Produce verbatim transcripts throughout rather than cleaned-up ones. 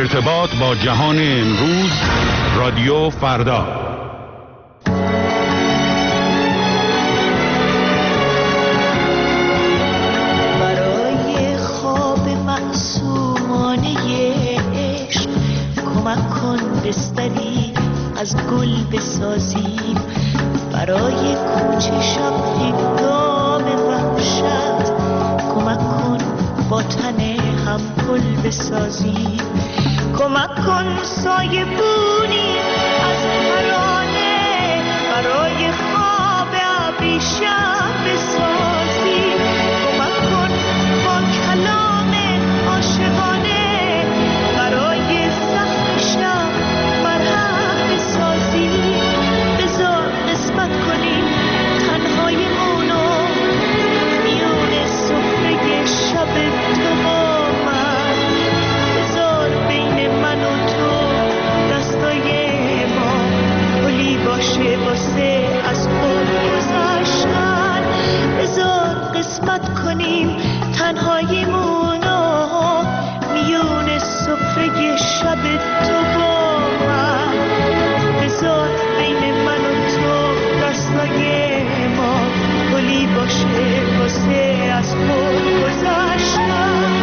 ارتباط با جهان امروز، رادیو فردا. برای خواب معصومانه عشق کمک کن بستری از گل بسازیم، برای کوچه شب هنگام وحشت کمک کن با تن هم گل بسازیم، کمک کن سایه بونی از ترانه برای خواب ابریشم بسازیم، کمک کن با کلام عاشقانه برای زخم شب مرهم بسازیم، بذار قسمت کنیم تنهاییمونو میون سفره شب تو با من، بذار بین من و تو دستای ما پلی باشه واسه از خود گذشتن، بذار قسمت کنیم تنهاییمونو میون سفره شب تو با من، بذار بین من و تو دستای ما پلی باشه واسه از خود گذشتن.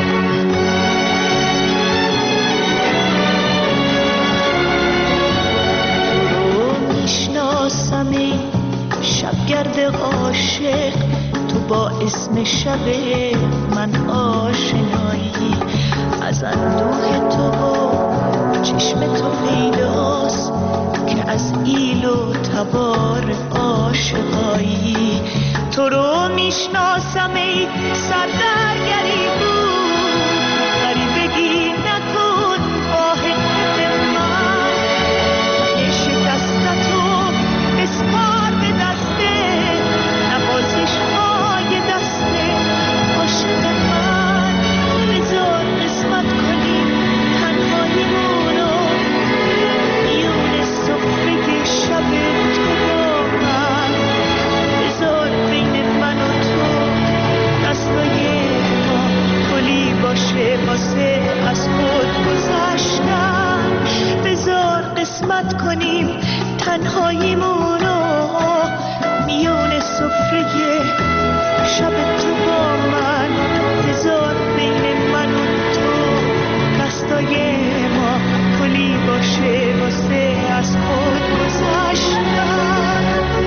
تو میشناسم ای شبگرد عاشق، تو با اسم شب من آشنایی، از اندوه تو با چشم تو پیداست که از ایل و تبار عاشقایی، تو رو میشناسم ای سردرگری بود غریبگی نکن آه دل من، تنش دستتو بسپار به دسته نوازش های دسته عاشق من، بذار قسمت کنیم تنهاییمونو میون سفره شب تو با من، بذار بین من و تو دستای ما پلی باشه واسه از خود گذشتن، بذار قسمت کنیم تنهاییمونو میون سفره شب تو با من، بذار بین من و تو دستای ما پلی باشه واسه از خود گذشتن.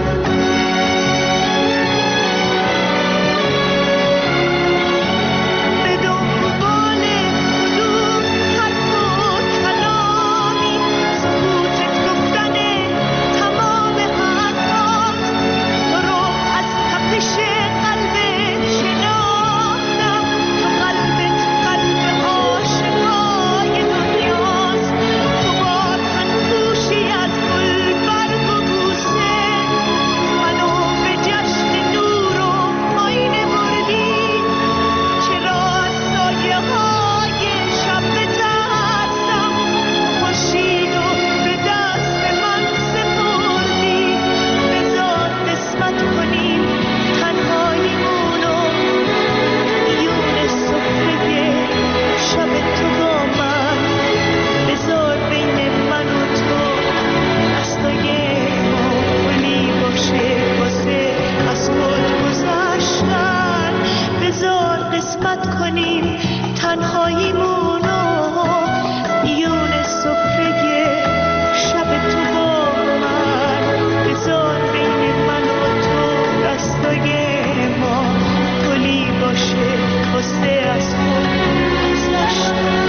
به دنبال کدوم حرف و کلامی سکوتت گفتن تمام حرفات، تو رو از تپش قلبت شناختم، تو قلبت قلب عاشقای دنیاست، تو با تنگوشی از گل برگ و بوسه منو به جشن نور و آینه بردی، چرا از سایه های شب بترسم خورشید و به دست من سپردی، بذار قسمت کنیم تنهاییمونو میون سفره شب تو با من، بذار بین من و تو دستای ما پلی باشه واسه از خود گذشتن، بذار قسمت کنیم تنهاییمونو میون سفره شب تو با من، بذار بین من و تو دستای ما پلی باشه واسه از خود گذشتن.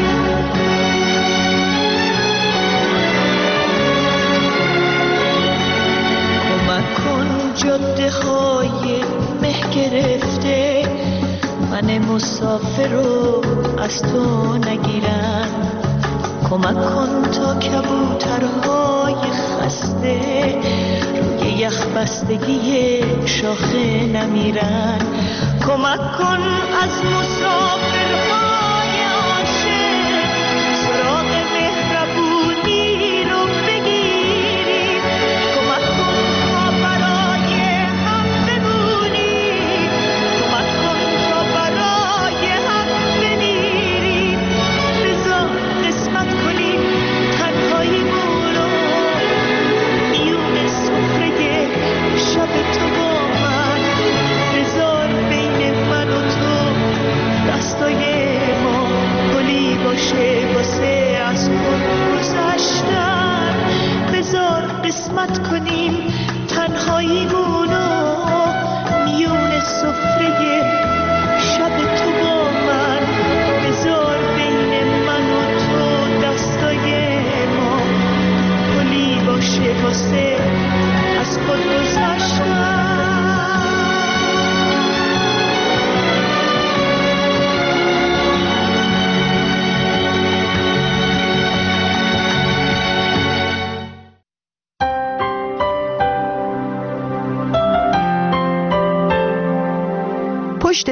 کمک کن جاده های مه گرفته من مسافر رو از تو نگیرن، کمک کن تا کبوترهای خسته روی یخ بستگی شاخه نمیرن، کمک کن از مسافرهای عاشق سراغ مهربونی رو بگیریم، کمک کن تا برای هم بمونیم، کمک کن تا برای هم بمیریم، بذار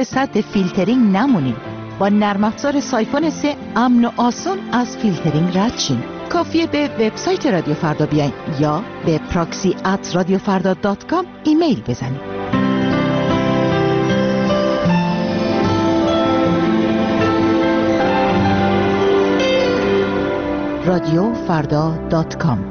دست سد فیلترینگ نمونید. با نرم افزار سایفون سه امن و آسان از فیلترینگ رد شین. کافیه به وبسایت رادیو فردا بیاین یا به پراکسی ات رادیو فردا دات کام ایمیل بزنید. رادیو فردا دات کام.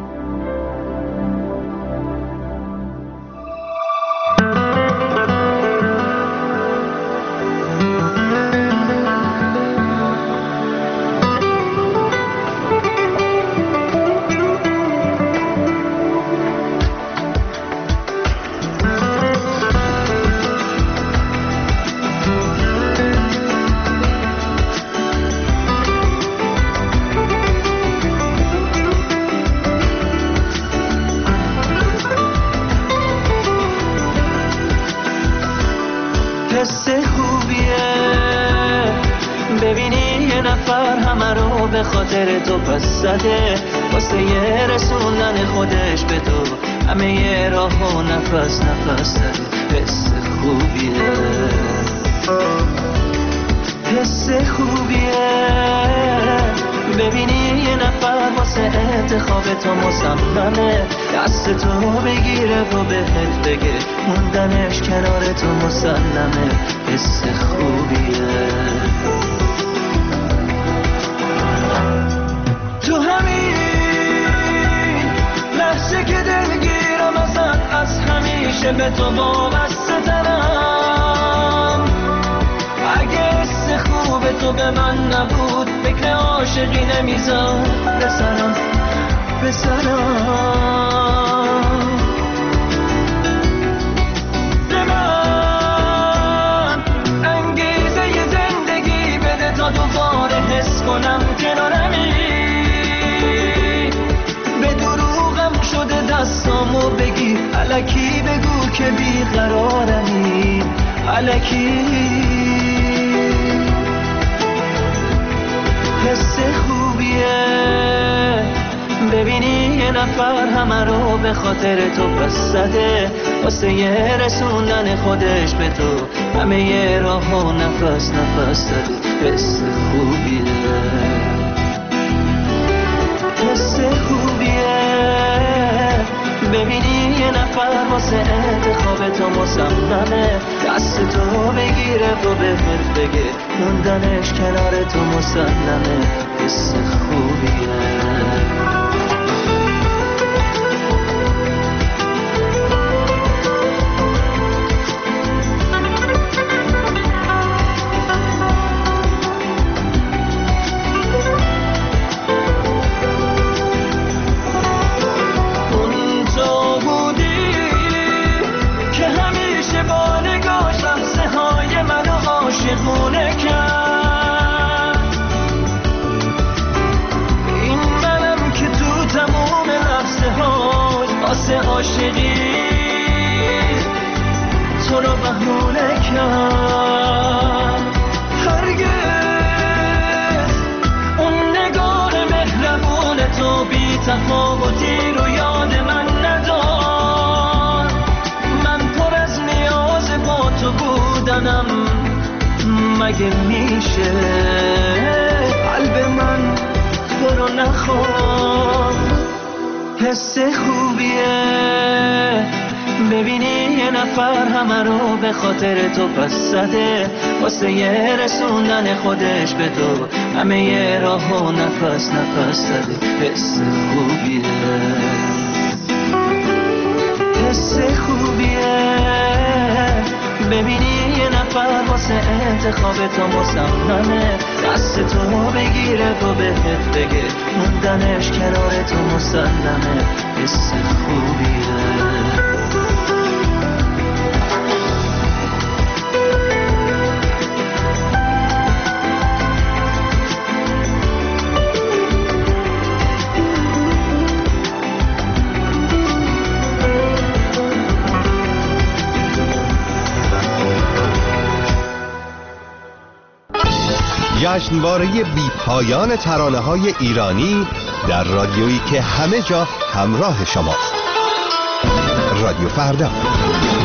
به خاطر تو پس زده واسه یه رسوندن خودش به تو همه یه راه و نفس نفس زده. حس خوبیه، حس خوبیه ببینی یه نفر واسه انتخاب تو مصممه، دست تو بگیره و بهت بگه موندنش کنار تو مسلمه. حس خوبیه تو همین لحظه که دلگیرم ازت، از همیشه به تو وابسته ترم. اگه حس خوب تو به من نبود فکر عاشقی نمیذار بسرم بسرم. به من انگیزه ی زندگی بده تا دوباره حس کنم کنارمی. دستامو بگی الکی بگو که بیقرارمی الکی. حس خوبیه ببینی یه نفر همه رو به خاطر تو پس زده واسه یه رسوندن خودش به تو همه یه راه و نفس نفس زده. حس خوبیه، حس خوبیه ببینی یه نفر واسه انتخاب تو مصممه، دست تو بگیره و بهت بگه موندنش کنار تو مسلمه. حس خوبیه مونه کرد. این منم که تو تموم لحظه هاش واسه عاشقی تو رو بهونه کرد. هرگز اون نگاه مهربون تو بی تفاوتی رو یاد من ندار. من پر از نیاز با تو بودنم، مگه میشه قلب من تو رو نخواد. حس خوبیه ببینی یه نفر همه رو به خاطر تو پس زده واسه یه رسوندن خودش به تو همه یه راه و نفس نفس زده. حس خوبیه، حس خوبیه ببینی یه نفر واسه انتخاب تو مصممه، دست تو بگیره و بهت بگه موندنش کنار تو مسلمه. حس خوبیه جشنواره بی پایان ترانه‌های ایرانی در رادیویی که همه جا همراه شماست. رادیو فردا.